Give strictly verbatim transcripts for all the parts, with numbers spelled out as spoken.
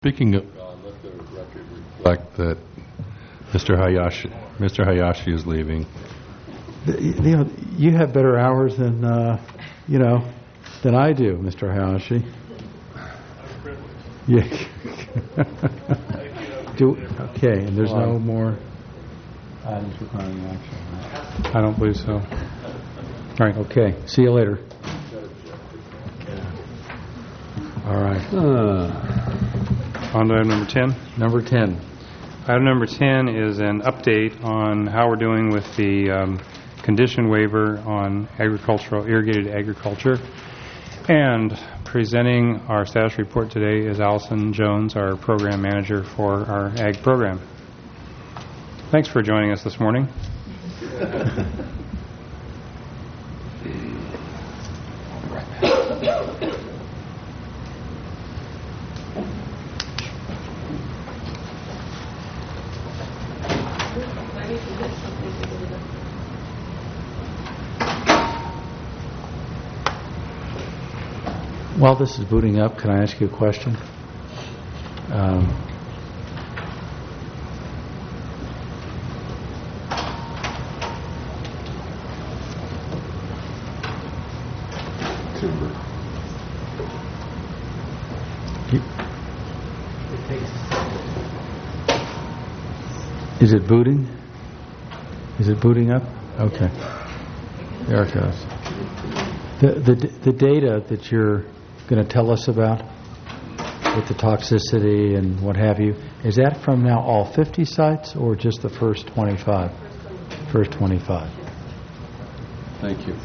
Speaking of God, let the record reflect that Mister Hayashi, Mister Hayashi is leaving. You know, you have better hours than uh, you know than I do, Mister Hayashi. Yeah. do, okay, and there's no more items requiring action. Right? I don't believe so. All right. Okay. See you later. All right. Uh, on to item number ten. Number ten. Item number ten is an update on how we're doing with the um, condition waiver on agricultural, irrigated agriculture. And presenting our status report today is Allison Jones, our program manager for our ag program. Thanks for joining us this morning. While this is booting up, can I ask you a question? Um, Is it booting? Is it booting up? Okay. There it goes. The the the data that you're going to tell us about with the toxicity and what have you, is that from now all fifty sites or just the first twenty-five? First twenty-five. Thank you.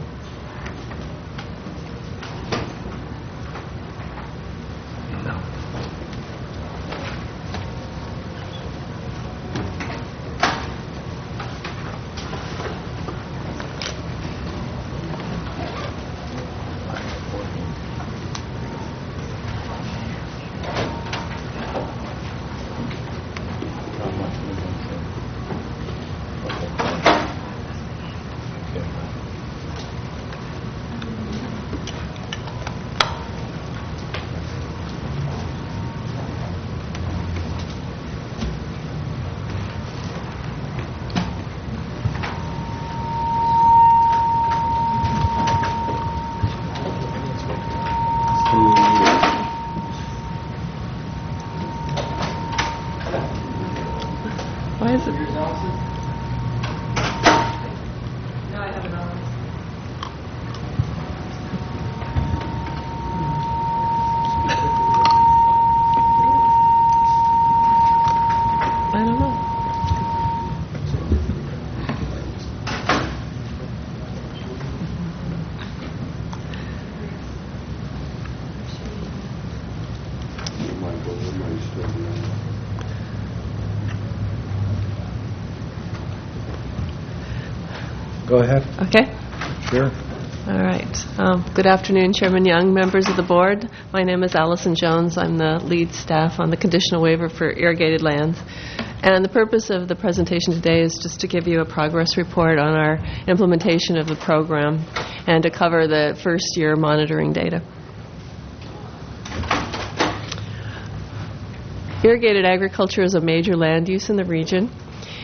Why is it? No, I have it on. I don't know. Go ahead. Okay. Sure. All right. Um, good afternoon, Chairman Young, members of the board. My name is Allison Jones. I'm the lead staff on the conditional waiver for irrigated lands. And the purpose of the presentation today is just to give you a progress report on our implementation of the program and to cover the first year monitoring data. Irrigated agriculture is a major land use in the region.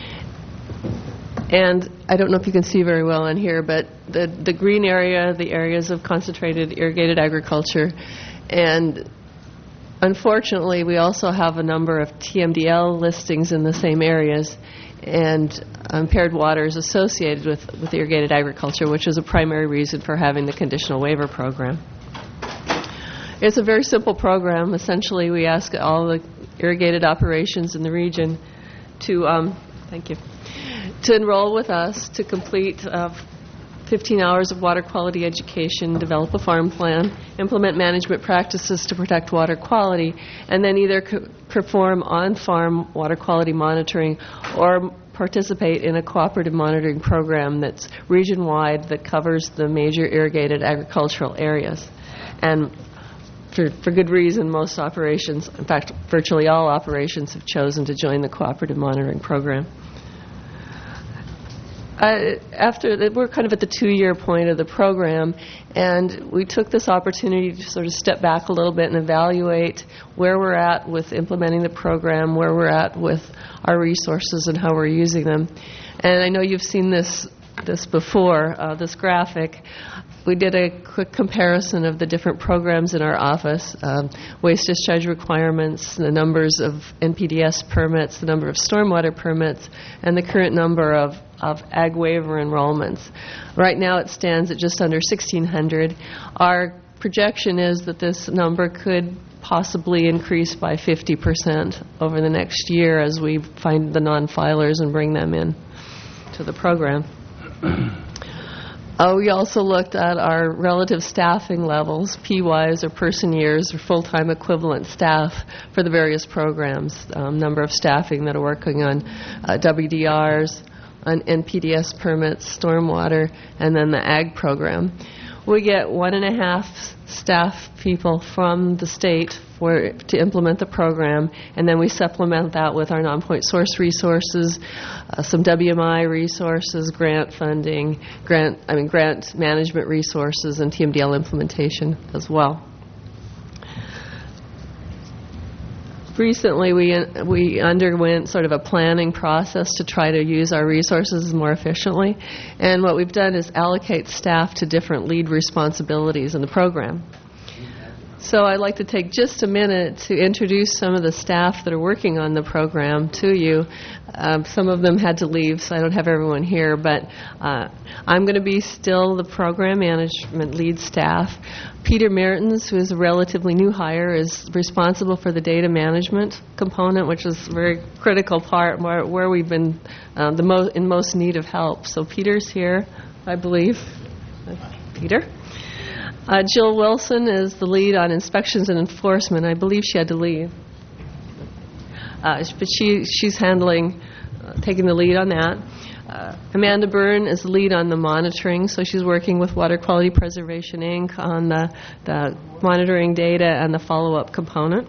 And I don't know if you can see very well on here, but the, the green area, the areas of concentrated irrigated agriculture. And unfortunately, we also have a number of T M D L listings in the same areas and impaired waters associated with, with irrigated agriculture, which is a primary reason for having the conditional waiver program. It's a very simple program. Essentially, we ask all the irrigated operations in the region to, um, thank you, to enroll with us, to complete uh, fifteen hours of water quality education, develop a farm plan, implement management practices to protect water quality, and then either co- perform on-farm water quality monitoring or participate in a cooperative monitoring program that's region-wide that covers the major irrigated agricultural areas. And for, for good reason, most operations, in fact, virtually all operations have chosen to join the cooperative monitoring program. Uh, after the, we're kind of at the two-year point of the program, and we took this opportunity to sort of step back a little bit and evaluate where we're at with implementing the program, where we're at with our resources and how we're using them. And I know you've seen this this before, uh, this graphic. We did a quick comparison of the different programs in our office, um, waste discharge requirements, the numbers of N P D S permits, the number of stormwater permits, and the current number of, of ag waiver enrollments. Right now it stands at just under sixteen hundred. Our projection is that this number could possibly increase by fifty percent over the next year as we find the non-filers and bring them in to the program. Uh, we also looked at our relative staffing levels, P Ys or person years or full-time equivalent staff for the various programs, um, number of staffing that are working on uh, W D Rs, on N P D S permits, stormwater, and then the ag program. We get one and a half staff people from the state for to implement the program, and then we supplement that with our non-point source resources, uh, some W M I resources, grant funding, grant I mean grant management resources, and T M D L implementation as well. Recently, we we underwent sort of a planning process to try to use our resources more efficiently, and what we've done is allocate staff to different lead responsibilities in the program. So I'd like to take just a minute to introduce some of the staff that are working on the program to you. Um, some of them had to leave, so I don't have everyone here, but uh, I'm going to be still the program management lead staff. Peter Mertens, who is a relatively new hire, is responsible for the data management component, which is a very critical part where, where we've been uh, the mo- in most need of help. So Peter's here, I believe. Peter? Uh, Jill Wilson is the lead on inspections and enforcement. I believe she had to leave. Uh, but she she's handling, uh, taking the lead on that. Uh, Amanda Byrne is the lead on the monitoring, so she's working with Water Quality Preservation, Incorporated on the, the monitoring data and the follow-up component.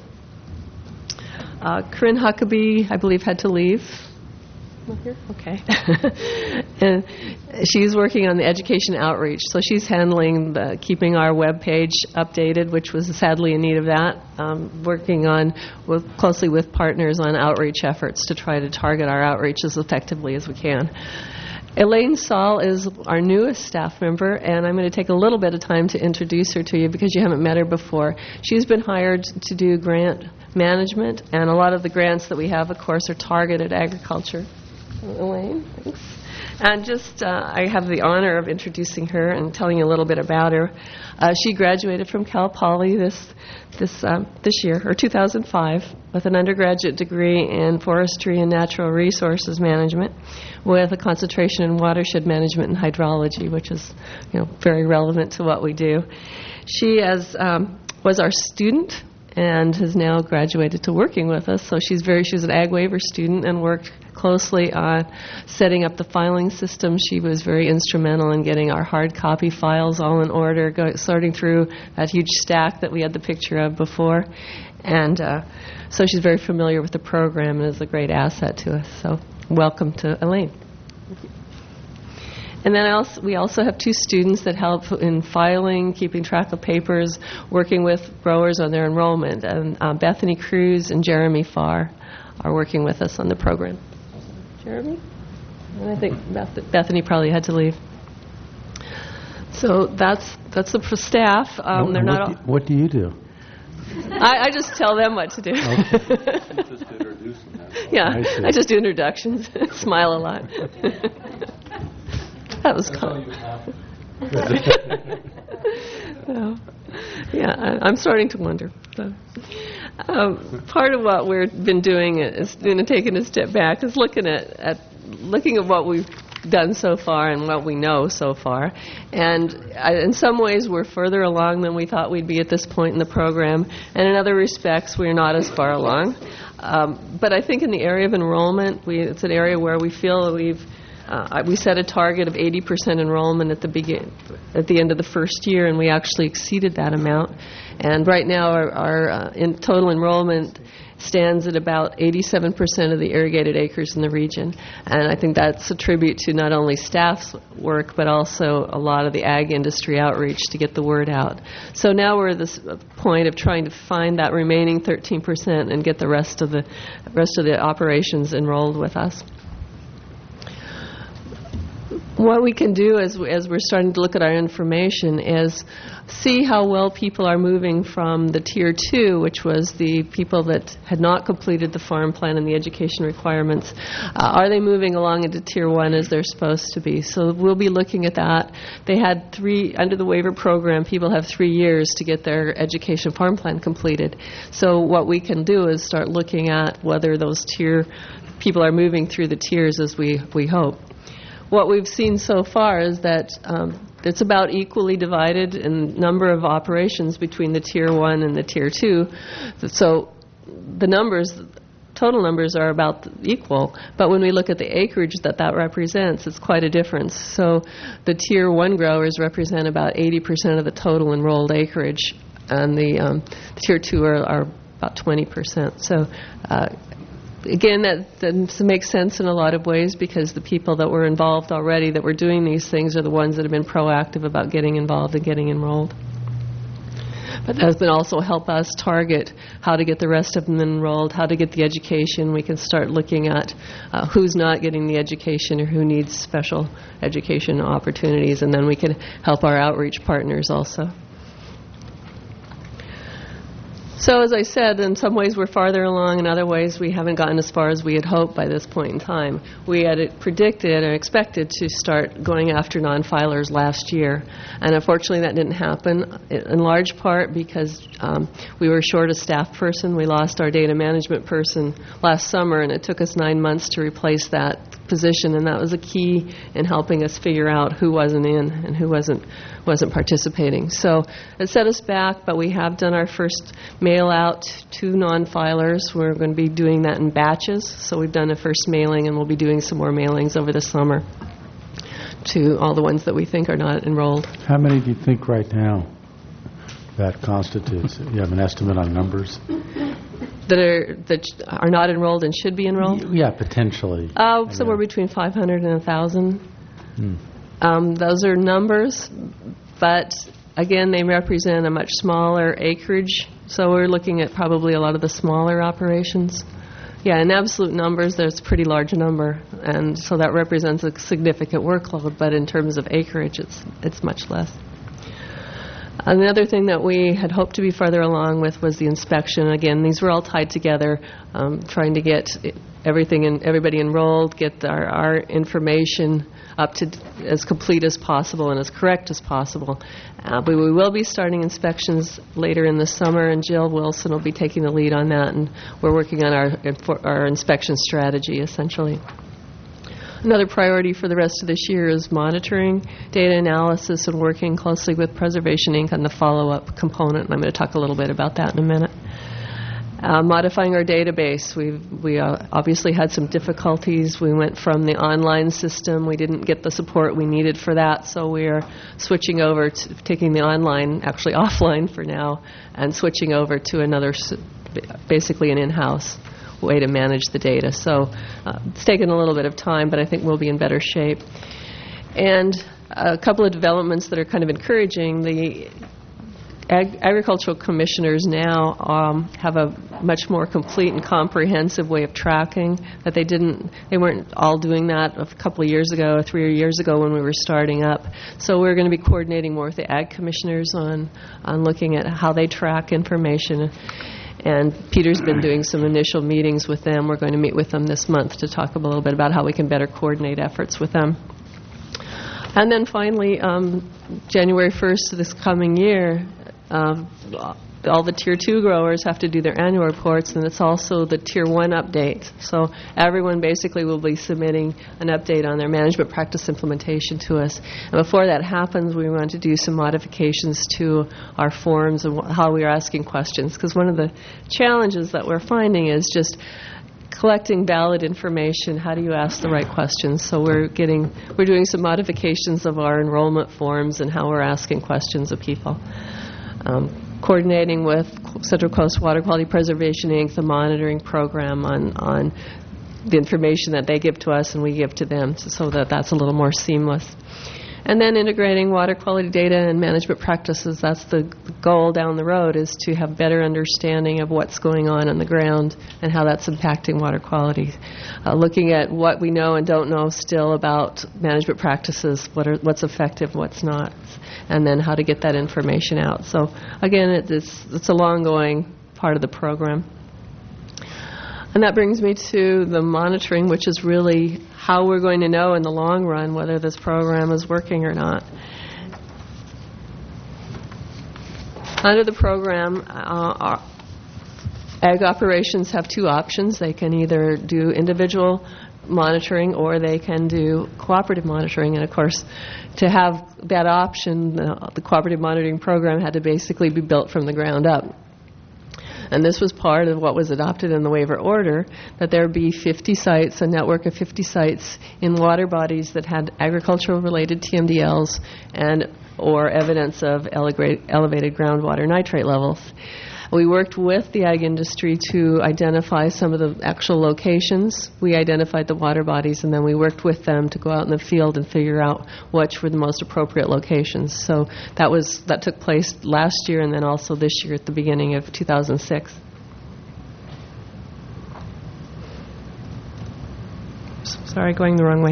Uh, Corinne Huckabee, I believe, had to leave. Not here? Okay. And she's working on the education outreach, so she's handling the keeping our web page updated, which was sadly in need of that, um, working on with, closely with partners on outreach efforts to try to target our outreach as effectively as we can. Elaine Saul is our newest staff member, and I'm going to take a little bit of time to introduce her to you because you haven't met her before. She's been hired to do grant management, and a lot of the grants that we have, of course, are targeted agriculture. Elaine, thanks. And just, uh, I have the honor of introducing her and telling you a little bit about her. Uh, she graduated from Cal Poly this this um, this year, or two thousand five, with an undergraduate degree in forestry and natural resources management, with a concentration in watershed management and hydrology, which is, you know, very relevant to what we do. She as um, was our student and has now graduated to working with us. So she's very she's an ag waiver student and worked closely on setting up the filing system. She was very instrumental in getting our hard copy files all in order, go, sorting through that huge stack that we had the picture of before. And uh, so she's very familiar with the program and is a great asset to us. So welcome to Elaine. And then also, we also have two students that help in filing, keeping track of papers, working with growers on their enrollment. And uh, Bethany Cruz and Jeremy Farr are working with us on the program. Jeremy? And I think Beth- Bethany probably had to leave. So that's that's the staff. Um, what, they're what not. do, All, what do you do? I, I just tell them what to do. Just introduce them. Yeah, I see. I just do introductions. Smile a lot. That was cool. So, yeah, I, I'm starting to wonder. So, um, part of what we've been doing is you know, taking a step back is looking at, at looking at what we've done so far and what we know so far. And uh, in some ways, we're further along than we thought we'd be at this point in the program. And in other respects, we're not as far along. Um, but I think in the area of enrollment, we, it's an area where we feel that we've Uh, we set a target of eighty percent enrollment at the begin, at the end of the first year, and we actually exceeded that amount. And right now, our, our uh, in total enrollment stands at about eighty-seven percent of the irrigated acres in the region. And I think that's a tribute to not only staff's work, but also a lot of the ag industry outreach to get the word out. So now we're at this point of trying to find that remaining thirteen percent and get the rest of the rest of the operations enrolled with us. What we can do as, as we're starting to look at our information is see how well people are moving from the Tier two, which was the people that had not completed the farm plan and the education requirements. Uh, are they moving along into Tier one as they're supposed to be? So we'll be looking at that. They had three, under the waiver program, people have three years to get their education farm plan completed. So what we can do is start looking at whether those tier people are moving through the tiers as we, we hope. What we've seen so far is that um, it's about equally divided in number of operations between the Tier one and the Tier two. So the numbers, total numbers are about equal, but when we look at the acreage that that represents, it's quite a difference. So the Tier one growers represent about eighty percent of the total enrolled acreage, and the, um, the Tier two are, are about twenty percent. So uh, Again, that, that makes sense in a lot of ways because the people that were involved already that were doing these things are the ones that have been proactive about getting involved and getting enrolled. But that has been also help us target how to get the rest of them enrolled, how to get the education. We can start looking at uh, who's not getting the education or who needs special education opportunities, and then we can help our outreach partners also. So as I said, in some ways we're farther along, in other ways we haven't gotten as far as we had hoped by this point in time. We had predicted or expected to start going after non-filers last year, and unfortunately that didn't happen, in large part because um, we were short a staff person. We lost our data management person last summer, and it took us nine months to replace that position, and that was a key in helping us figure out who wasn't in and who wasn't wasn't participating. So it set us back, but we have done our first mail out to non-filers. We're going to be doing that in batches. So we've done a first mailing, and we'll be doing some more mailings over the summer to all the ones that we think are not enrolled. How many do you think right now that constitutes? You have an estimate on numbers? That are that are not enrolled and should be enrolled? Yeah, potentially. Uh, somewhere between five hundred and one thousand. Hmm. Um, those are numbers, but again, they represent a much smaller acreage, so we're looking at probably a lot of the smaller operations. Yeah, in absolute numbers, there's a pretty large number, and so that represents a significant workload, but in terms of acreage, it's it's much less. Another thing that we had hoped to be farther along with was the inspection. Again, these were all tied together, um, trying to get everything and everybody enrolled, get our, our information up to as complete as possible and as correct as possible. Uh, but we will be starting inspections later in the summer, and Jill Wilson will be taking the lead on that, and we're working on our our inspection strategy, essentially. Another priority for the rest of this year is monitoring data analysis and working closely with Preservation Incorporated on the follow-up component, and I'm going to talk a little bit about that in a minute. Uh, modifying our database. We've, we uh, obviously had some difficulties. We went from the online system. We didn't get the support we needed for that, so we're switching over to taking the online, actually offline for now, and switching over to another, basically an in-house way to manage the data. So uh, it's taken a little bit of time, but I think we'll be in better shape. And a couple of developments that are kind of encouraging. The ag- agricultural commissioners now um, have a much more complete and comprehensive way of tracking that they didn't, they weren't all doing that a couple of years ago, three years ago when we were starting up. So we're going to be coordinating more with the ag commissioners on, on looking at how they track information. And Peter's been doing some initial meetings with them. We're going to meet with them this month to talk a little bit about how we can better coordinate efforts with them. And then finally, um, January first of this coming year, uh, all the Tier two growers have to do their annual reports, and it's also the Tier one update. So everyone basically will be submitting an update on their management practice implementation to us. And before that happens, we want to do some modifications to our forms and wh- how we are asking questions, because one of the challenges that we're finding is just collecting valid information. How do you ask the right questions? So we're getting, we're doing some modifications of our enrollment forms and how we're asking questions of people. Um, coordinating with Central Coast Water Quality Preservation, Incorporated, the monitoring program on, on the information that they give to us and we give to them, so, so that that's a little more seamless. And then integrating water quality data and management practices. That's the goal down the road, is to have better understanding of what's going on on the ground and how that's impacting water quality. Uh, looking at what we know and don't know still about management practices, what are, what's effective, what's not, and then how to get that information out. So again, it, it's, it's a long-going part of the program. And that brings me to the monitoring, which is really how we're going to know in the long run whether this program is working or not. Under the program, uh, our ag operations have two options. They can either do individual monitoring or they can do cooperative monitoring. And of course, to have that option, uh, the cooperative monitoring program had to basically be built from the ground up. And this was part of what was adopted in the waiver order, that there be fifty sites, a network of fifty sites in water bodies that had agricultural-related T M D Ls and or evidence of ele- elevated groundwater nitrate levels. We worked with the ag industry to identify some of the actual locations. We identified the water bodies, and then we worked with them to go out in the field and figure out which were the most appropriate locations. So that was that took place last year and then also this year at the beginning of two thousand six. Sorry, going the wrong way.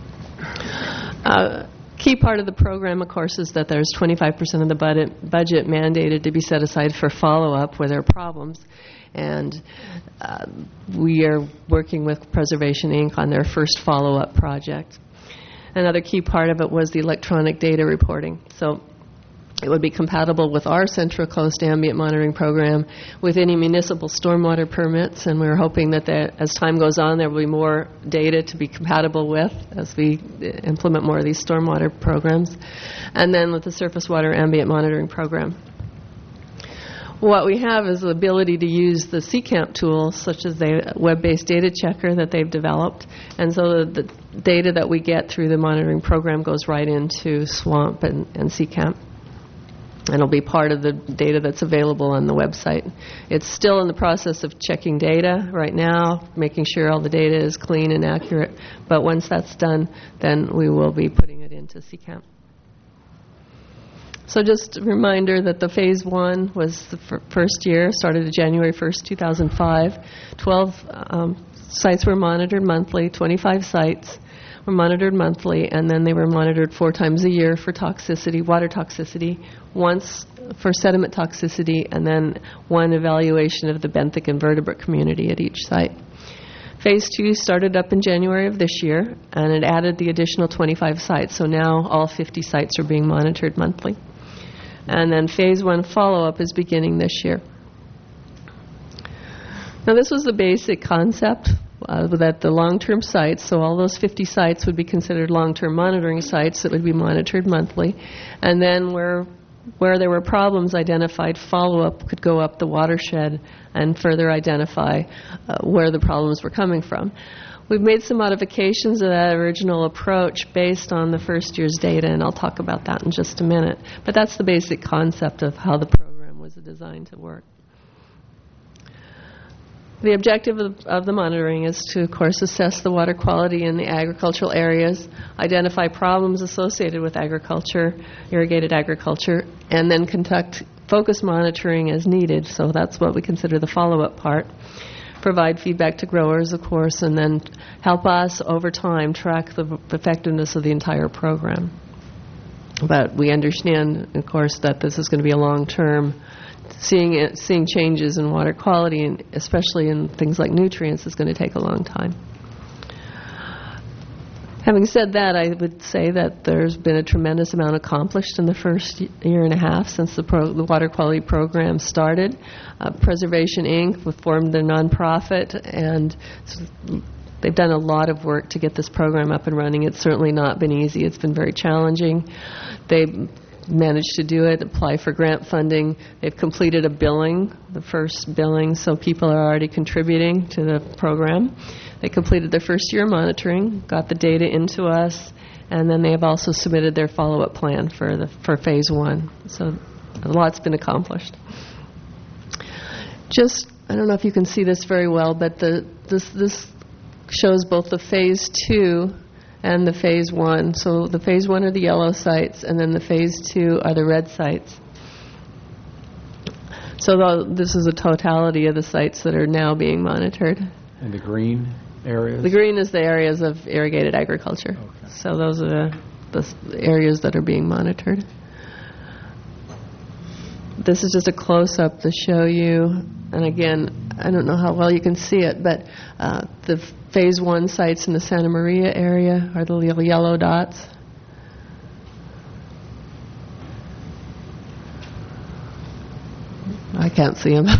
Uh, Key part of the program, of course, is that there's twenty-five percent of the budget, budget mandated to be set aside for follow-up where there are problems. And uh, we are working with Preservation, Incorporated on their first follow-up project. Another key part of it was the electronic data reporting. So it would be compatible with our Central Coast Ambient Monitoring Program, with any municipal stormwater permits, and we're hoping that there, as time goes on, there will be more data to be compatible with as we implement more of these stormwater programs, and then with the Surface Water Ambient Monitoring Program. What we have is the ability to use the C CAMP tools, such as the web-based data checker that they've developed, and so the, the data that we get through the monitoring program goes right into SWAMP and, and C CAMP. And it'll be part of the data that's available on the website. It's still in the process of checking data right now, making sure all the data is clean and accurate. But once that's done, then we will be putting it into C CAMP. So just a reminder that the phase one was the f- first year, started January first, two thousand five. twelve um, sites were monitored monthly, twenty-five sites were monitored monthly, and then they were monitored four times a year for toxicity, water toxicity, once for sediment toxicity, and then one evaluation of the benthic invertebrate community at each site. Phase two started up in January of this year, and it added the additional twenty-five sites, so now all fifty sites are being monitored monthly. And then phase one follow-up is beginning this year. Now this was the basic concept. Uh, that the long-term sites, so all those fifty sites would be considered long-term monitoring sites that would be monitored monthly, and then where where there were problems identified, follow-up could go up the watershed and further identify uh, where the problems were coming from. We've made some modifications of that original approach based on the first year's data, and I'll talk about that in just a minute. But that's the basic concept of how the program was designed to work. The objective of, of the monitoring is to, of course, assess the water quality in the agricultural areas, identify problems associated with agriculture, irrigated agriculture, and then conduct focus monitoring as needed. So that's what we consider the follow-up part. Provide feedback to growers, of course, and then help us over time track the effectiveness of the entire program. But we understand, of course, that this is going to be a long-term. Seeing it, seeing changes in water quality, and especially in things like nutrients, is going to take a long time. Having said that, I would say that there's been a tremendous amount accomplished in the first year and a half since the, pro, the water quality program started. Uh, Preservation, Incorporated formed their nonprofit, and they've done a lot of work to get this program up and running. It's certainly not been easy. It's been very challenging. They've managed to do it, apply for grant funding. They've completed a billing, the first billing, so people are already contributing to the program. They completed their first year monitoring, got the data into us, and then they have also submitted their follow-up plan for the for phase one. So a lot's been accomplished. Just, I don't know if you can see this very well, but the this this shows both the phase two and the phase one. So the phase one are the yellow sites, and then the phase two are the red sites. So the, this is a totality of the sites that are now being monitored. And the green areas? The green is the areas of irrigated agriculture. Okay. So those are the, the areas that are being monitored. This is just a close-up to show you, and again, I don't know how well you can see it, but uh, the phase one sites in the Santa Maria area are the little yellow dots. I can't see them.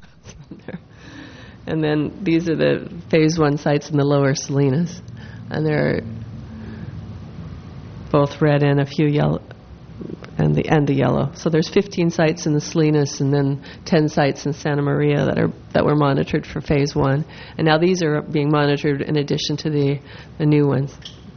And then these are the phase one sites in the lower Salinas, and they're both red and a few yellow, and the and the yellow. So there's fifteen sites in the Salinas, and then ten sites in Santa Maria that are that were monitored for phase one. And now these are being monitored in addition to the the new ones.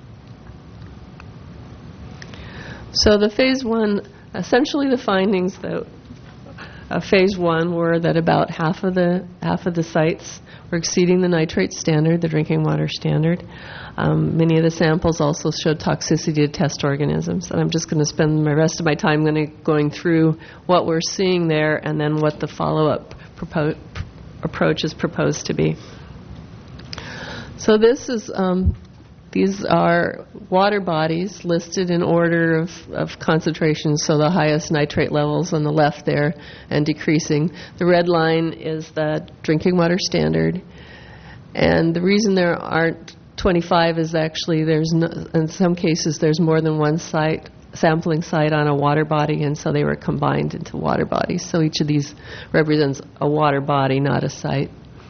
So the phase one, essentially the findings that uh, phase one were that about half of the half of the sites were exceeding the nitrate standard, the drinking water standard. Um, many of the samples also showed toxicity to test organisms, and I'm just going to spend the rest of my time gonna, going through what we're seeing there and then what the follow-up propo- pr- approach is proposed to be. So this is um, these are water bodies listed in order of, of concentration, so the highest nitrate levels on the left there and decreasing. The red line is the drinking water standard, and the reason there aren't twenty-five is actually there's no, in some cases there's more than one site, sampling site on a water body, and so they were combined into water bodies. So each of these represents a water body, not a site.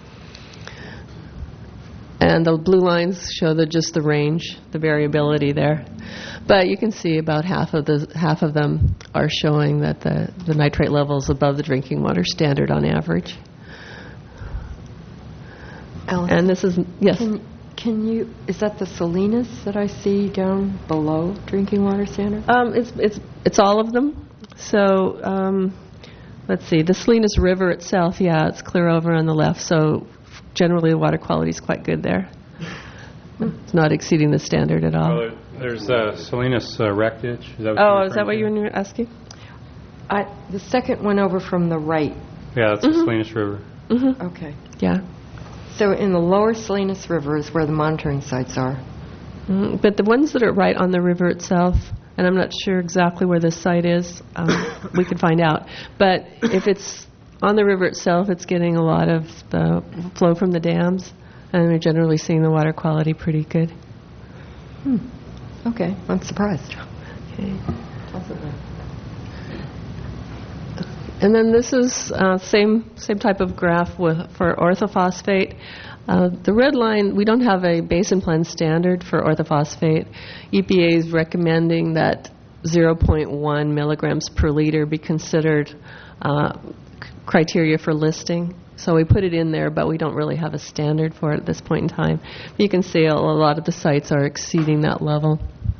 And the blue lines show the just the range, the variability there. But you can see about half of the half of them are showing that the, the nitrate level is above the drinking water standard on average. Alice, And this is, yes. Can, can you, is that the Salinas that I see down below drinking water standard? Um, it's it's it's all of them. So um, let's see. The Salinas River itself, yeah, it's clear over on the left. So generally, the water quality is quite good there. It's not exceeding the standard at all. Oh, there's uh, Salinas uh, Wreckage. Is that what Oh, you're is that what referring you were asking? I, the second one over from the right. to? Yeah, that's the Salinas River. Mm-hmm. Okay. Yeah. So in the lower Salinas River is where the monitoring sites are. Mm, but the ones that are right on the river itself, and I'm not sure exactly where this site is, um, we can find out. But if it's on the river itself, it's getting a lot of the flow from the dams, and we're generally seeing the water quality pretty good. Hmm. Okay, I'm surprised. Okay. And then this is uh, same same type of graph with for orthophosphate. Uh, the red line, we don't have a basin plan standard for orthophosphate. E P A is recommending that zero point one milligrams per liter be considered uh, c- criteria for listing. So we put it in there, but we don't really have a standard for it at this point in time. But you can see a, a lot of the sites are exceeding that level.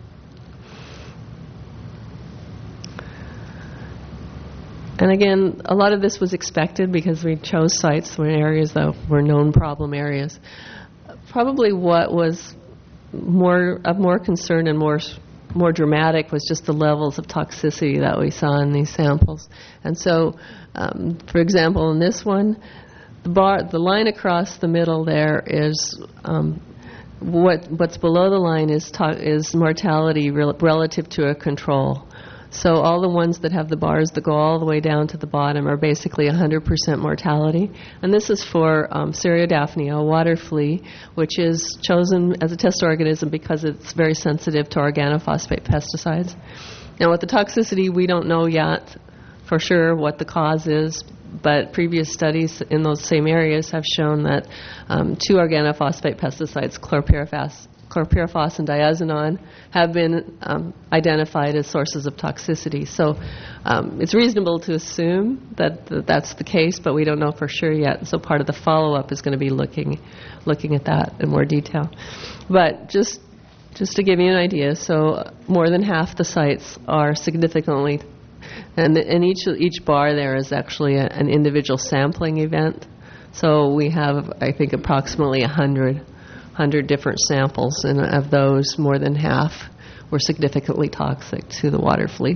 And again, a lot of this was expected because we chose sites in areas that were known problem areas. Probably what was more of more concern and more more dramatic was just the levels of toxicity that we saw in these samples. And so, um, for example, in this one, the bar, the line across the middle there is um, what what's below the line is to, is mortality rel- relative to a control. So all the ones that have the bars that go all the way down to the bottom are basically one hundred percent mortality. And this is for um, Cereodaphnia, a water flea, which is chosen as a test organism because it's very sensitive to organophosphate pesticides. Now with the toxicity, we don't know yet for sure what the cause is, but previous studies in those same areas have shown that um, two organophosphate pesticides, chlorpyrifos, chlorpyrifos and diazinon have been um, identified as sources of toxicity. So um, it's reasonable to assume that th- that's the case, but we don't know for sure yet. So part of the follow-up is going to be looking looking at that in more detail. But just just to give you an idea, so more than half the sites are significantly, and, and each each bar there is actually a, an individual sampling event. So we have, I think, approximately one hundred, one hundred different samples, and of those, more than half were significantly toxic to the water fleet.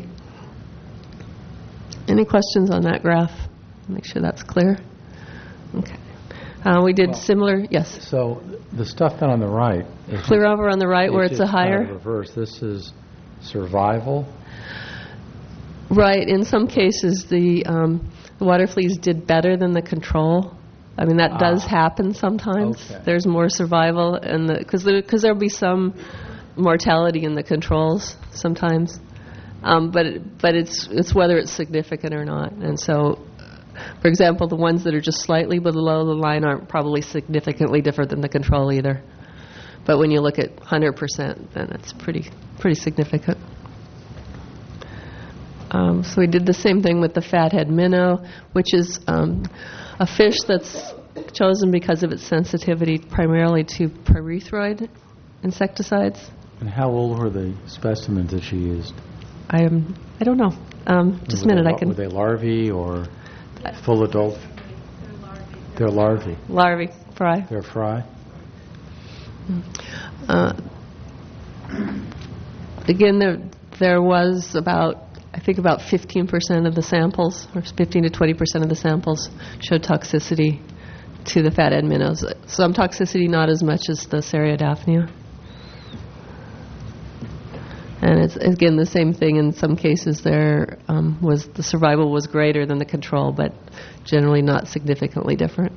Any questions on that graph? Make sure that's clear. Okay. Uh, we did Well, similar, yes. So the stuff down on the right, is Clear over on the right where it's a just kind higher. of reverse. This is survival. Right. In some cases, the, um, the water fleas did better than the control. I mean, that does Ah. happen sometimes. Okay. There's more survival, and because the, because there'll be some mortality in the controls sometimes, um, but it, but it's it's whether it's significant or not. And so, for example, the ones that are just slightly below the line aren't probably significantly different than the control either. But when you look at one hundred percent, then it's pretty pretty significant. Um, so we did the same thing with the fathead minnow, which is um, a fish that's chosen because of its sensitivity primarily to pyrethroid insecticides. And how old were the specimens that she used? I am I don't know. Um, just a Were they minute, I lar- can Were they larvae or full adult? They're larvae. larvae fry. They're fry. Uh, again, there there was about I think about fifteen percent of the samples, or fifteen to twenty percent of the samples, showed toxicity to the fathead minnows. Some toxicity, not as much as the Cereodaphnia. And it's again the same thing. In some cases, there um, was the survival was greater than the control, but generally not significantly different.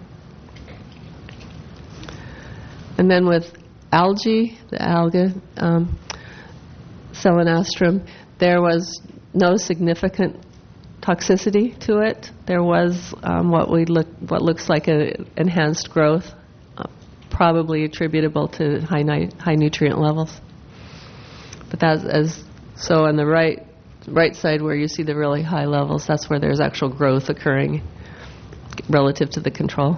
And then with algae, the alga, um, Selenastrum, there was no significant toxicity to it. There was um, what we look what looks like a enhanced growth, uh, probably attributable to high ni- high nutrient levels. But that's as so on the right right side where you see the really high levels, that's where there's actual growth occurring relative to the control.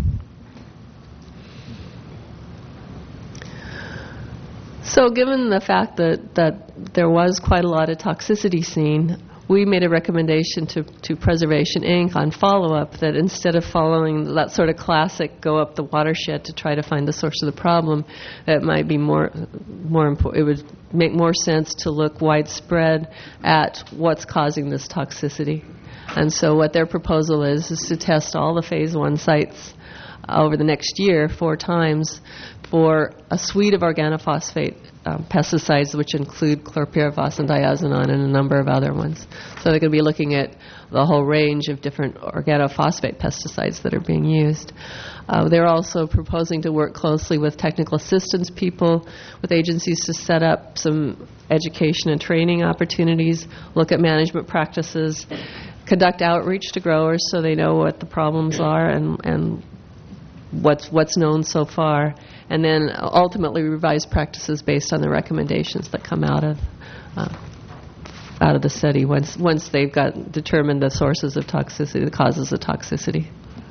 So given the fact that, that there was quite a lot of toxicity seen, we made a recommendation to, to Preservation Incorporated on follow-up that instead of following that sort of classic go up the watershed to try to find the source of the problem, that it might be more, more important. It would make more sense to look widespread at what's causing this toxicity. And so what their proposal is is to test all the phase one sites over the next year four times for a suite of organophosphate um, pesticides, which include chlorpyrifos and diazinon and a number of other ones. So they're going to be looking at the whole range of different organophosphate pesticides that are being used. Uh, they're also proposing to work closely with technical assistance people, with agencies to set up some education and training opportunities, look at management practices, conduct outreach to growers so they know what the problems are and, and what's what's known so far, and then ultimately revise practices based on the recommendations that come out of uh, out of the study once once they've got determined the sources of toxicity, the causes of toxicity.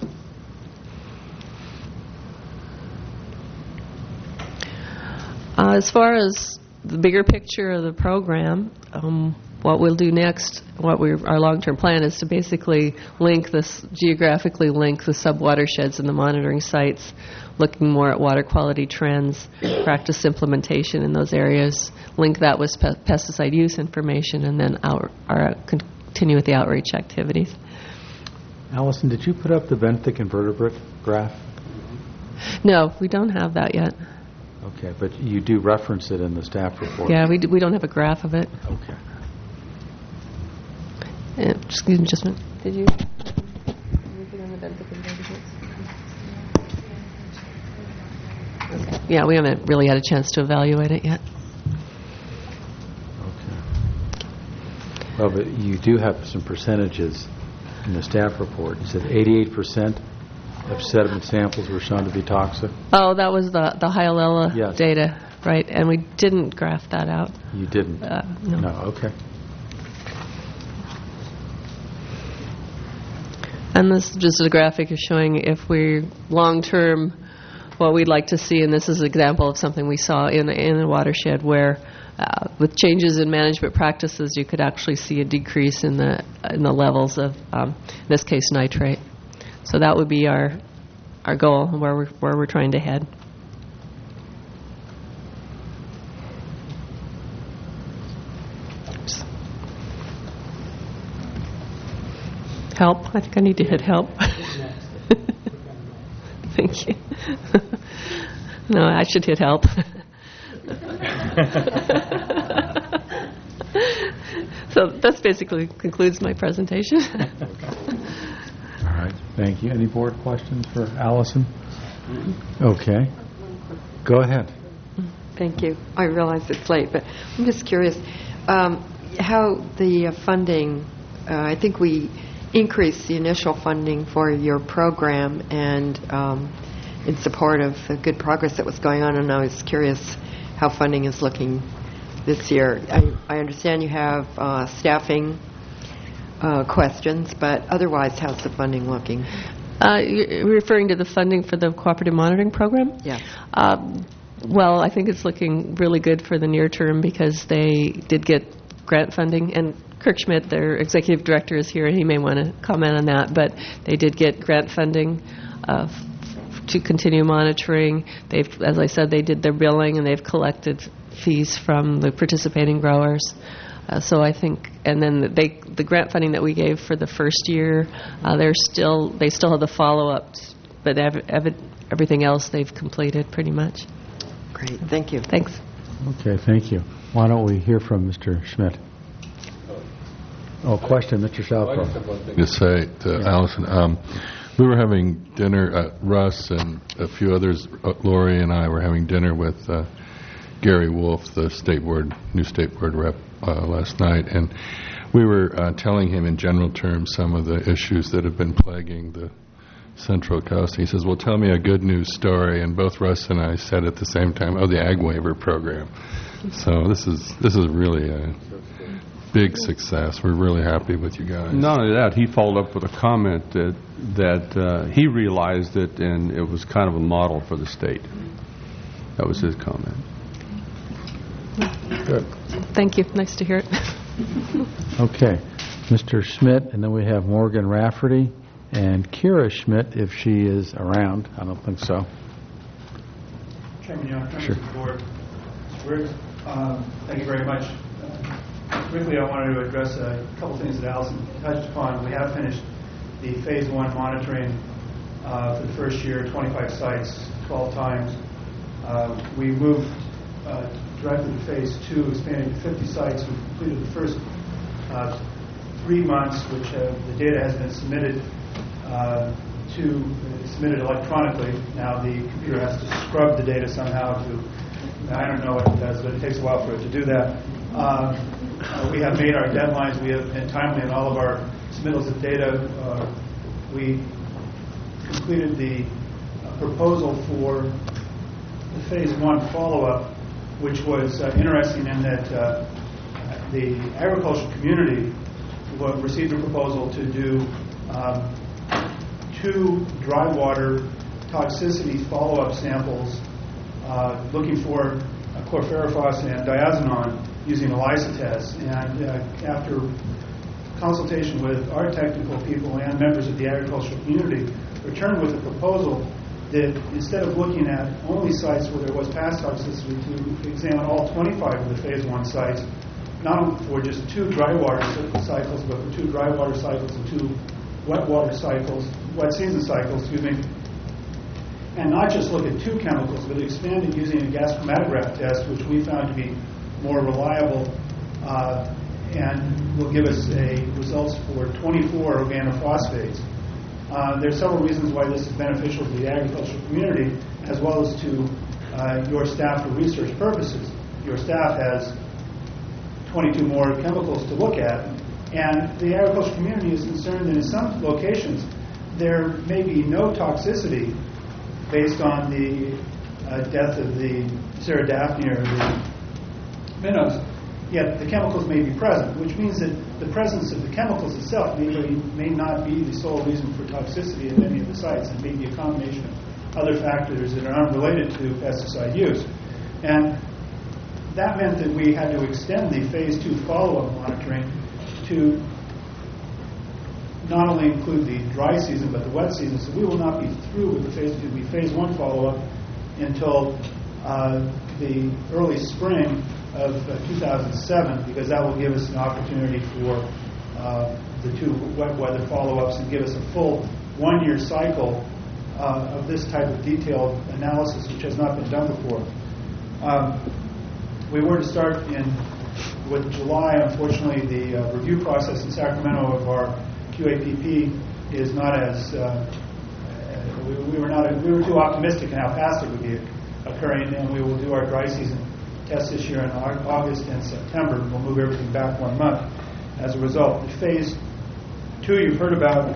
Uh, as far as the bigger picture of the program, um, what we'll do next, what we our long-term plan is to basically link this, geographically link the sub-watersheds and the monitoring sites, looking more at water quality trends, practice implementation in those areas, link that with pe- pesticide use information, and then our, our continue with the outreach activities. Allison, did you put up the benthic invertebrate graph? No, we don't have that yet. Okay, but you do reference it in the staff report. Yeah, we, d- we don't have a graph of it. Okay. Uh, excuse me just a minute. Did you? Okay. Yeah, we haven't really had a chance to evaluate it yet. Okay. Well, but you do have some percentages in the staff report. You said eighty-eight percent of sediment samples were shown to be toxic? Oh, that was the the Hyalella Yes. data, right? And we didn't graph that out. You didn't? Uh, no. No, okay. And this is just a graphic is showing if we're long-term, what we'd like to see, and this is an example of something we saw in in a watershed where, uh, with changes in management practices, you could actually see a decrease in the in the levels of, um, in this case, nitrate. So that would be our our goal, where we're where we're trying to head. Oops. Help. I think I need to hit help. Thank you. No, I should hit help. So that basically concludes my presentation. All right, thank you. Any board questions for Allison? Okay. Go ahead. Thank you. I realize it's late, but I'm just curious um, how the uh, funding, uh, I think we increased the initial funding for your program and um, in support of the good progress that was going on, and I was curious how funding is looking this year. I, I understand you have uh, staffing uh, questions, but otherwise, how's the funding looking? Uh, you're referring to the funding for the cooperative monitoring program? Yes. Um, well, I think it's looking really good for the near term because they did get grant funding, and Kirk Schmidt, their executive director, is here, and he may want to comment on that, but they did get grant funding uh, f- to continue monitoring. They've, as I said, they did their billing, and they've collected fees from the participating growers. Uh, so I think, and then they, the grant funding that we gave for the first year, uh, they're still, they still have the follow-up, but ev- ev- everything else they've completed pretty much. Great. Thank you. Thanks. Okay, thank you. Why don't we hear from Mister Schmidt? Oh, question, Mister Salco. To say to Yeah. Allison, um, we were having dinner, uh, Russ and a few others, uh, Lori and I were having dinner with uh, Gary Wolf, the state board, new state board rep, uh, last night, and we were uh, telling him in general terms some of the issues that have been plaguing the Central Coast. He says, well, tell me a good news story, and both Russ and I said at the same time, oh, the Ag Waiver program. So this is this is really a big success. We're really happy with you guys. Not only that, he followed up with a comment that that uh, he realized it, and it was kind of a model for the state. That was his comment. Good. Thank you. Nice to hear it. Okay, Mister Schmidt, and then we have Morgan Rafferty and Kira Schmidt, if she is around. I don't think so. Chairman Young, members Sure. of the board, Mister Briggs, um, thank you very much. Uh, quickly, I wanted to address a couple things that Allison touched upon. We have finished the phase one monitoring uh, for the first year, twenty-five sites, twelve times. Uh, we moved uh, directly to phase two, expanding to fifty sites. We completed the first uh, three months, which uh, the data has been submitted uh, to submitted electronically. Now the computer has to scrub the data somehow to. I don't know what it does, but it takes a while for it to do that. Um, uh, we have made our deadlines. We have been timely in all of our submittals of data. Uh, we completed the uh, proposal for the phase one follow-up, which was uh, interesting in that uh, the agricultural community received a proposal to do um, two dry water toxicity follow-up samples uh, looking for uh, chlorpyrifos and diazinon using ELISA tests. And uh, after consultation with our technical people and members of the agricultural community, returned with a proposal that instead of looking at only sites where there was past toxicity, to examine all twenty-five of the phase one sites, not for just two dry water cycles, but for two dry water cycles and two wet water cycles, wet season cycles, excuse me, and not just look at two chemicals, but expand it using a gas chromatograph test, which we found to be more reliable uh, and will give us a results for twenty-four organophosphates. Uh, there are several reasons why this is beneficial to the agricultural community, as well as to uh, your staff for research purposes. Your staff has twenty-two more chemicals to look at, and the agricultural community is concerned that in some locations there may be no toxicity based on the uh, death of the Pterodaphne or the minnows, yet the chemicals may be present, which means that the presence of the chemicals itself may, may not be the sole reason for toxicity at any of the sites. It may be a combination of other factors that are unrelated to pesticide use. And that meant that we had to extend the phase two follow-up monitoring to not only include the dry season but the wet season. So we will not be through with the phase two. It'll be phase one follow-up until uh, the early spring of uh, two thousand seven, because that will give us an opportunity for uh, the two wet weather follow-ups and give us a full one-year cycle uh, of this type of detailed analysis, which has not been done before. Um, we were to start in with July. Unfortunately, the uh, review process in Sacramento of our Q A P P is not as uh, we, we were not we were too optimistic in how fast it would be occurring, and we will do our dry season test this year in August and September. We'll move everything back one month as a result. The phase two you've heard about.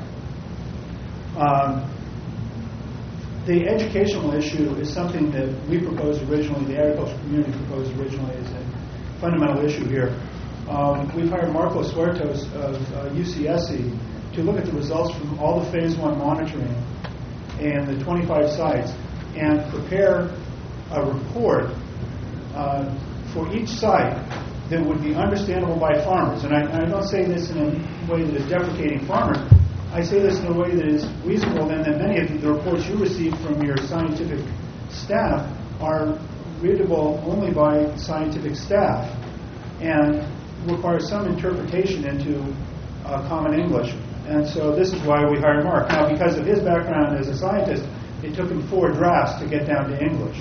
Um, the educational issue is something that we proposed originally, the agricultural community proposed originally as a fundamental issue here. Um, we've hired Marcos Huertos of uh, U C S C to look at the results from all the phase one monitoring and the twenty-five sites and prepare a report uh, for each site that would be understandable by farmers. And I, I don't say this in a way that is deprecating farmers. I say this in a way that is reasonable, and that many of the reports you receive from your scientific staff are readable only by scientific staff and require some interpretation into uh, common English. And so this is why we hired Mark. Now, because of his background as a scientist, it took him four drafts to get down to English.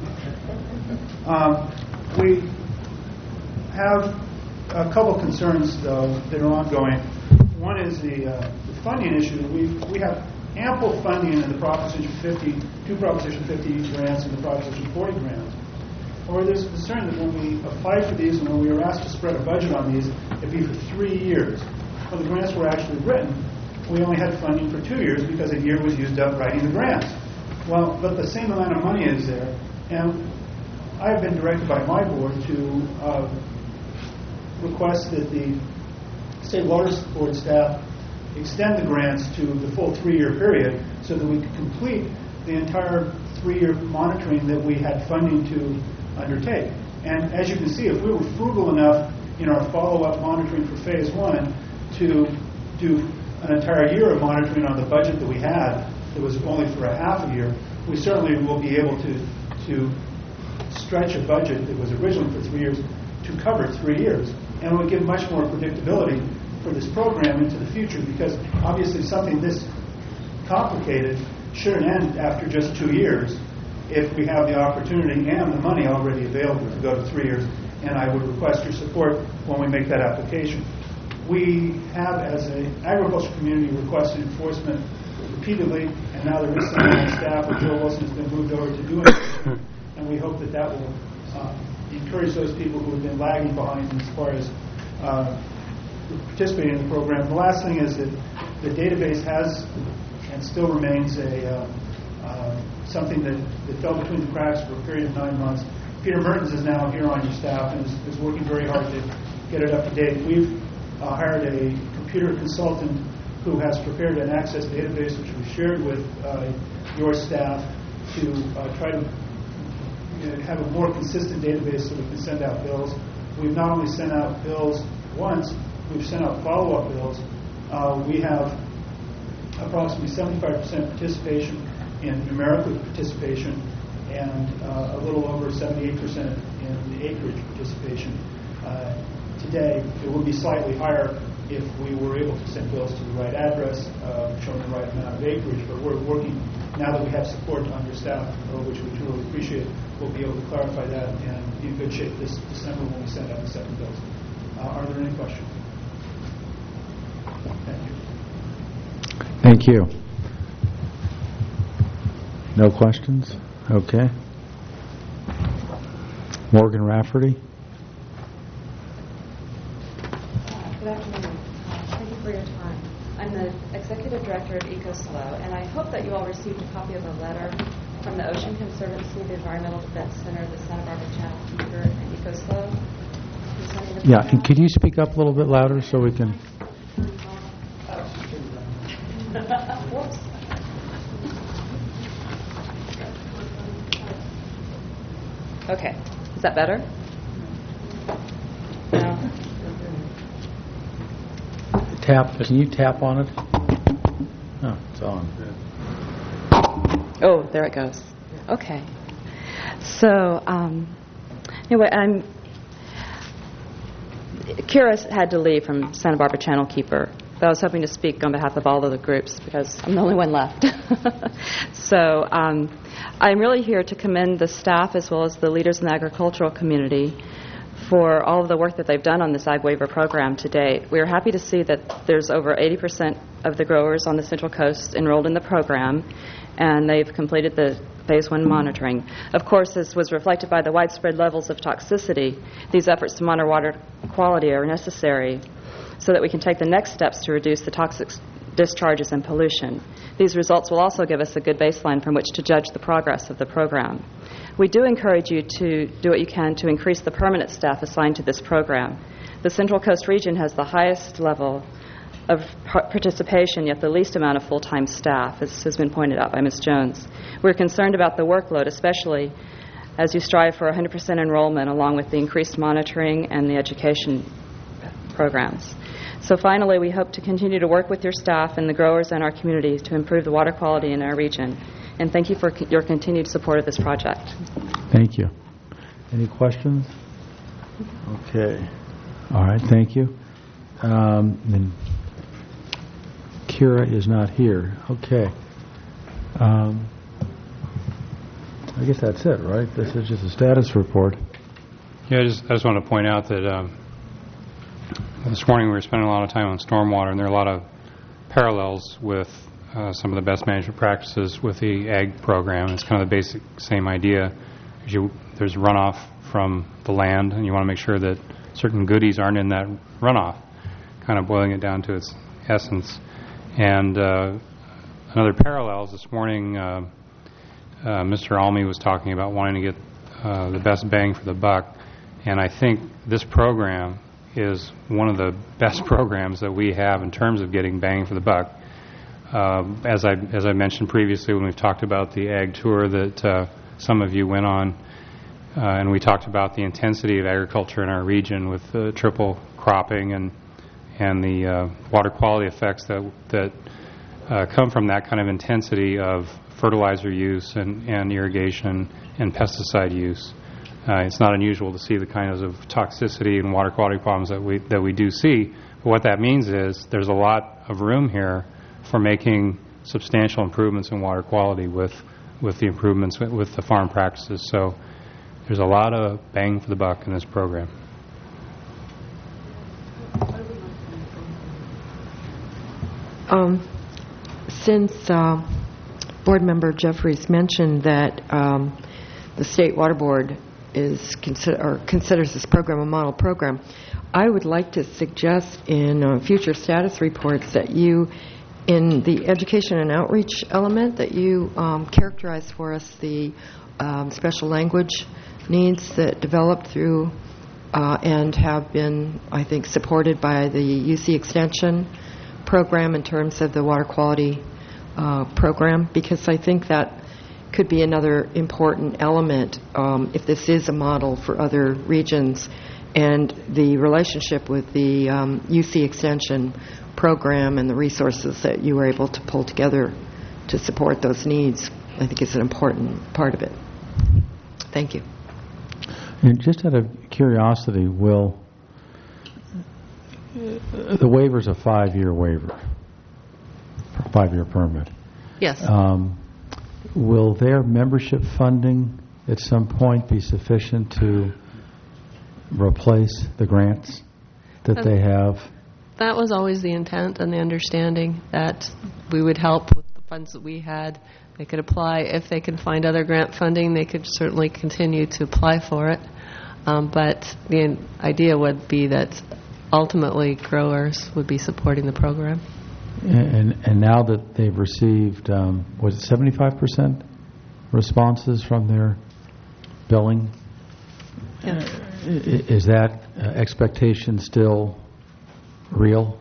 Um, we have a couple concerns, though, that are ongoing. One is the, uh, the funding issue. We we have ample funding in the Proposition fifty, two Proposition fifty grants and the Proposition forty grants. Or there's a concern that when we applied for these and when we were asked to spread a budget on these, it'd be for three years. When the grants were actually written, we only had funding for two years because a year was used up writing the grants. Well, but the same amount of money is there, and I've been directed by my board to uh, request that the State Water Board staff extend the grants to the full three-year period so that we could complete the entire three-year monitoring that we had funding to undertake. And as you can see, if we were frugal enough in our follow-up monitoring for phase one to do an entire year of monitoring on the budget that we had that was only for a half a year, we certainly will be able to to stretch a budget that was originally for three years to cover three years. And it would give much more predictability for this program into the future, because obviously something this complicated shouldn't end after just two years if we have the opportunity and the money already available to go to three years. And I would request your support when we make that application. We have, as an agriculture community, requested enforcement repeatedly, and now there is someone on staff, or Joe Wilson has been moved over to do it, and we hope that that will uh, encourage those people who have been lagging behind as far as uh, participating in the program. The last thing is that the database has and still remains a uh, uh, something that, that fell between the cracks for a period of nine months. Peter Mertens is now here on your staff and is, is working very hard to get it up to date. We've uh, hired a computer consultant who has prepared an access database which we've shared with uh, your staff to uh, try to you know, have a more consistent database so we can send out bills. We've not only sent out bills once, we've sent out follow-up bills. Uh, we have approximately seventy-five percent participation in numerical participation and uh, a little over seventy-eight percent in the acreage participation. Uh, today, it would be slightly higher if we were able to send bills to the right address, uh, showing the right amount of acreage, but we're working, now that we have support on your staff, uh, which we truly appreciate, we'll be able to clarify that and be in good shape this December when we send out the second bills. Uh, are there any questions? Thank you. Thank you. No questions? Okay. Morgan Rafferty. Good afternoon. Uh, Thank you for your time. I'm the executive Executive Director of EcoSlow, and I hope that you all received a copy of a letter from the Ocean Conservancy, the Environmental Defense Center, the Santa Barbara Channel Keeper, and EcoSlow. Yeah, and could you speak up a little bit louder so we can... Whoops. Okay. Is that better? No. Tap. Can you tap on it? Oh, it's on. Oh, there it goes. Okay. So, um, anyway, I'm... Kira had to leave from Santa Barbara Channel Keeper, but I was hoping to speak on behalf of all of the groups because I'm the only one left. So um, I'm really here to commend the staff as well as the leaders in the agricultural community for all of the work that they've done on this Ag Waiver program to date. We are happy to see that there's over eighty percent of the growers on the Central Coast enrolled in the program, and they've completed the Phase one monitoring. Of course, this was reflected by the widespread levels of toxicity. These efforts to monitor water quality are necessary so that we can take the next steps to reduce the toxic discharges and pollution. These results will also give us a good baseline from which to judge the progress of the program. We do encourage you to do what you can to increase the permanent staff assigned to this program. The Central Coast region has the highest level of participation, yet the least amount of full-time staff, as has been pointed out by Miz Jones. We're concerned about the workload, especially as you strive for one hundred percent enrollment, along with the increased monitoring and the education programs. So finally, we hope to continue to work with your staff and the growers and our community to improve the water quality in our region. And thank you for c- your continued support of this project. Thank you. Any questions? Okay. All right, thank you. Um, and Kira is not here. Okay. Um, I guess that's it, right? This is just a status report. Yeah, I just, I just want to point out that um, this morning we were spending a lot of time on stormwater, and there are a lot of parallels with uh, some of the best management practices with the ag program. It's kind of the basic same idea. You, there's runoff from the land, and you want to make sure that certain goodies aren't in that runoff, kind of boiling it down to its essence. And uh, another parallel is this morning, uh, uh, Mister Almy was talking about wanting to get uh, the best bang for the buck, and I think this program is one of the best programs that we have in terms of getting bang for the buck. Uh, as I as I mentioned previously when we've talked about the ag tour that uh, some of you went on, uh, and we talked about the intensity of agriculture in our region with uh, triple cropping and and the uh, water quality effects that that uh, come from that kind of intensity of fertilizer use and, and irrigation and pesticide use. Uh, it's not unusual to see the kinds of toxicity and water quality problems that we that we do see. But what that means is there's a lot of room here for making substantial improvements in water quality with with the improvements with, with the farm practices. So there's a lot of bang for the buck in this program. Um, since uh, Board Member Jeffries mentioned that um, the State Water Board is consider or considers this program a model program, I would like to suggest in uh, future status reports that you, in the education and outreach element, that you um, characterize for us the um, special language needs that developed through uh, and have been, I think, supported by the U C Extension program in terms of the water quality uh, program, because I think that could be another important element um, if this is a model for other regions, and the relationship with the um, U C Extension program and the resources that you were able to pull together to support those needs, I think is an important part of it. Thank you. And just out of curiosity, will the waiver's a five-year waiver, five-year permit. Yes. Um, will their membership funding at some point be sufficient to replace the grants that Uh, they have? That was always the intent and the understanding, that we would help with the funds that we had. They could apply. If they could find other grant funding, they could certainly continue to apply for it. Um, but the idea would be that ultimately growers would be supporting the program. And and now that they've received, um, was it seventy-five percent responses from their billing? Yeah. I- Is that uh, expectation still real?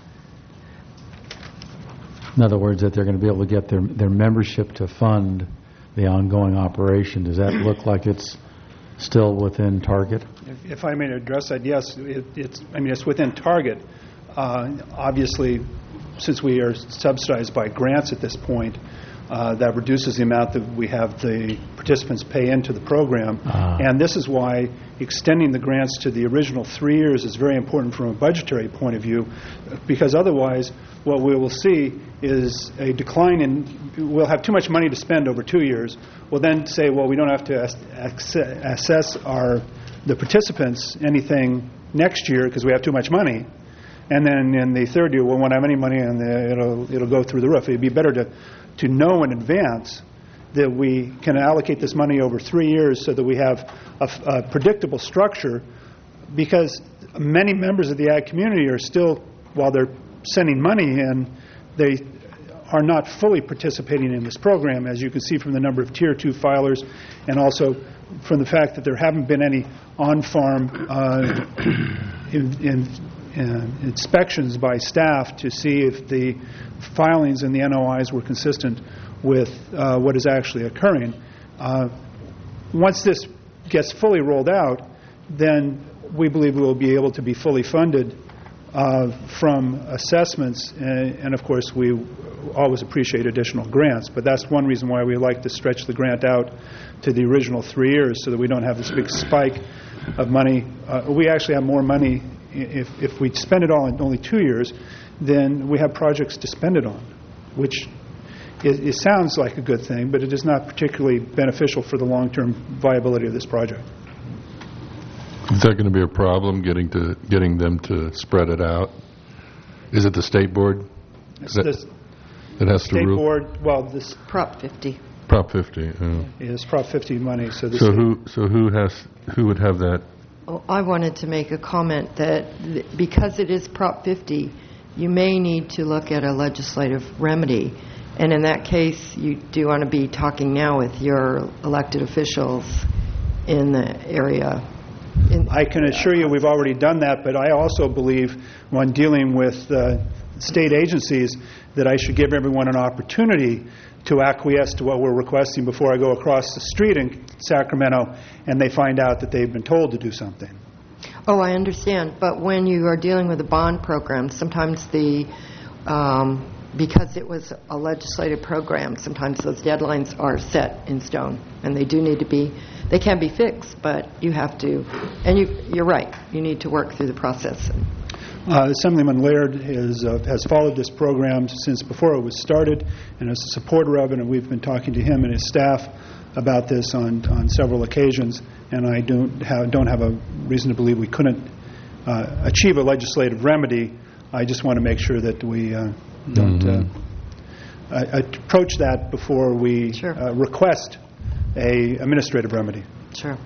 In other words, that they're going to be able to get their their membership to fund the ongoing operation. Does that look like it's still within target? If, if I may address that, yes, it, it's. I mean, it's within target. Uh, obviously, since we are subsidized by grants at this point, uh, that reduces the amount that we have the participants pay into the program. Ah. And this is why extending the grants to the original three years is very important from a budgetary point of view, because otherwise what we will see is a decline in, we'll have too much money to spend over two years. We'll then say, well, we don't have to ass- assess our the participants anything next year because we have too much money. And then in the third year, we won't have any money, and the, it'll it'll go through the roof. It'd be better to to know in advance that we can allocate this money over three years so that we have a, a predictable structure, because many members of the ag community are still, while they're sending money in, they are not fully participating in this program, as you can see from the number of Tier two filers, and also from the fact that there haven't been any on-farm uh, in, in Uh, inspections by staff to see if the filings and the N O Is were consistent with uh, what is actually occurring. Uh, once this gets fully rolled out, then we believe we will be able to be fully funded uh, from assessments, and, and of course we always appreciate additional grants, but that's one reason why we like to stretch the grant out to the original three years so that we don't have this big spike of money. Uh, we actually have more money. If, if we spend it all in only two years, then we have projects to spend it on, which is, it sounds like a good thing, but it is not particularly beneficial for the long-term viability of this project. Is that going to be a problem, getting to getting them to spread it out? Is it the state board It's that, this that has to state rule? board, well, this Prop fifty. Prop fifty. Oh. is Prop fifty money, so this So who so who has who would have that? Oh, I wanted to make a comment that th- because it is Prop fifty, you may need to look at a legislative remedy. And in that case, you do want to be talking now with your elected officials in the area. In I can assure you we've already done that, but I also believe when dealing with uh, state agencies that I should give everyone an opportunity to acquiesce to what we're requesting before I go across the street in Sacramento and they find out that they've been told to do something. Oh, I understand. But when you are dealing with a bond program, sometimes the, um, because it was a legislative program, sometimes those deadlines are set in stone, and they do need to be, they can be fixed, but you have to, and you, you're right, you need to work through the process. Uh, Assemblyman Laird is, uh, has followed this program since before it was started and is a supporter of it, and we've been talking to him and his staff about this on, on several occasions, and I don't have, don't have a reason to believe we couldn't uh, achieve a legislative remedy. I just want to make sure that we uh, don't Mm-hmm. uh, uh, approach that before we Sure. uh, request a administrative remedy. Sure.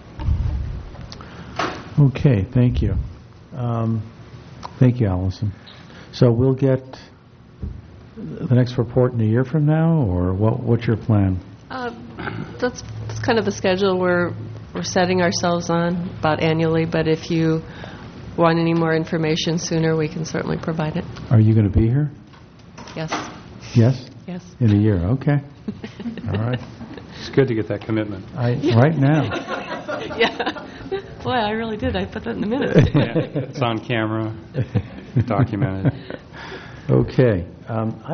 Okay, thank you. Um, Thank you, Allison. So we'll get the next report in a year from now, or what? What's your plan? Uh, that's, that's kind of the schedule we're we're setting ourselves on about annually. But if you want any more information sooner, we can certainly provide it. Are you going to be here? Yes. Yes? Yes. In a year, okay. All right. It's good to get that commitment. I, right now. Yeah. Boy, I really did. I put that in the minutes. Yeah, it's on camera, documented. Okay. Um,